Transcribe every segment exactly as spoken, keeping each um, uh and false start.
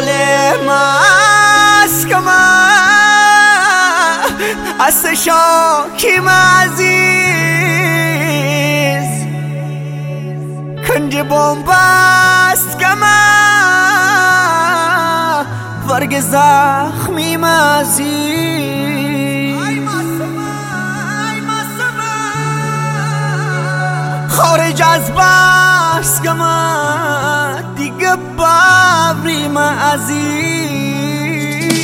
مسکم است شاکیم عزیز کنج بومبست کم ورگ زخمیم عزیز خارج از بس کم دیگه بابریم عزیز.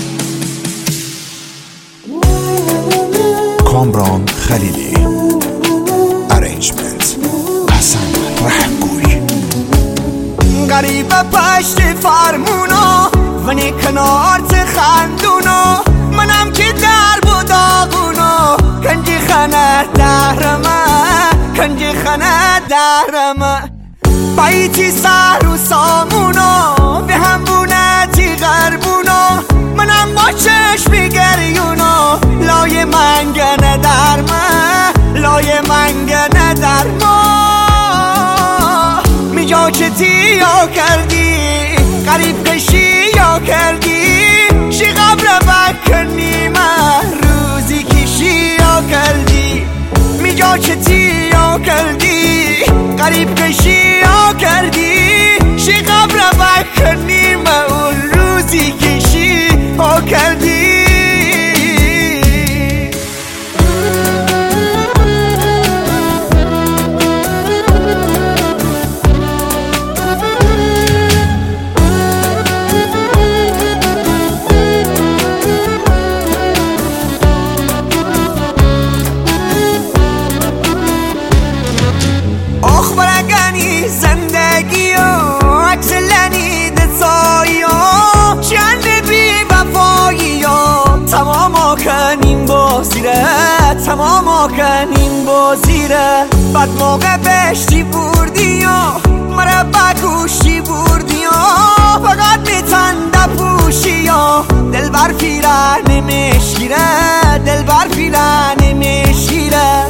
کامران خلیلی، ارنجمنت حسن رحمگوی. غریب پشت فرمونو ونی کنارت خندونو منم که درب و داغونو کنجی خانه دهرمه کنجی خانه دهرمه بایتی سر و سامونو به هم بونتی غربونو منم با چشمی گریونو لای منگنه درمه لای منگنه درمه میجا که تیا کردی قریب کشی یا کردی شی قبر بکنی من روزی کشی یا کردی میجا که تیا کردی قریب کشی یا کردی شی قبر بکنی من اون روزی کشی یا کردی. زندگی و عکس لنی دسایی و چند بی وفایی و تمام کنیم بازیره تمام کنیم بازیره بعد موقع بشتی بردی و مرا بگوشی بردی و فقط میتنده پوشی و دل بر پیره نمیشیره دل بر پیره نمیشیره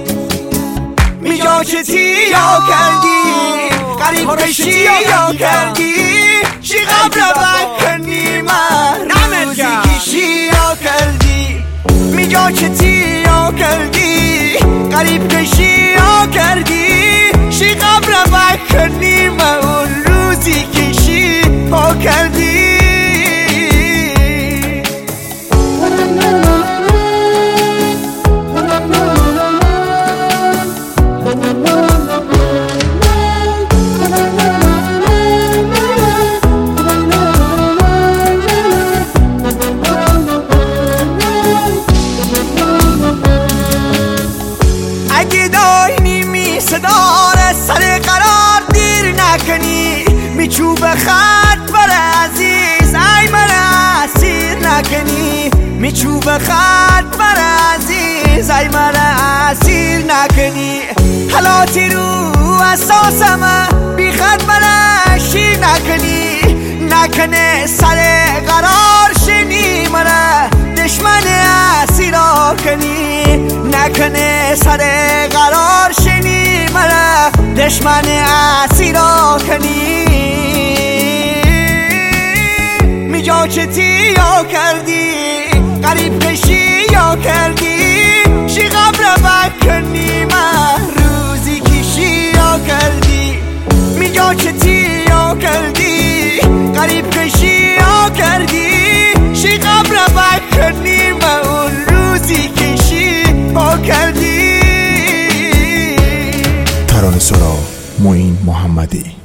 میجا که تیا کردی قریب کشی یا کردی شی قبر بکنی من روزی کشی یا کردی میجا که تیا کردی قریب کشی یا کردی شی قبر بکنی من اون روزی کشی یا کردی. اگه داینی می صدار سر قرار دیر نکنی میچوب خط بر عزیز ای من اسیر نکنی میچوب خط بر عزیز ای من اسیر نکنی حالاتی رو اساسم بی خط من شیر نکنی نکنه سر قرار شنی مرا دشمن اسیرا کنی نکنه سر قرار شنی مرا دشمن اسیرا کنی میجا که تیا کردی قریب کشی یا کردی شی قبر بکنی من روزی کشی یا کردی میجا که تیا کردی قریب کشی یا کردی شی قبر بکنی من اون روزی کشی یا کردی. ترانه‌سرا معین محمدی.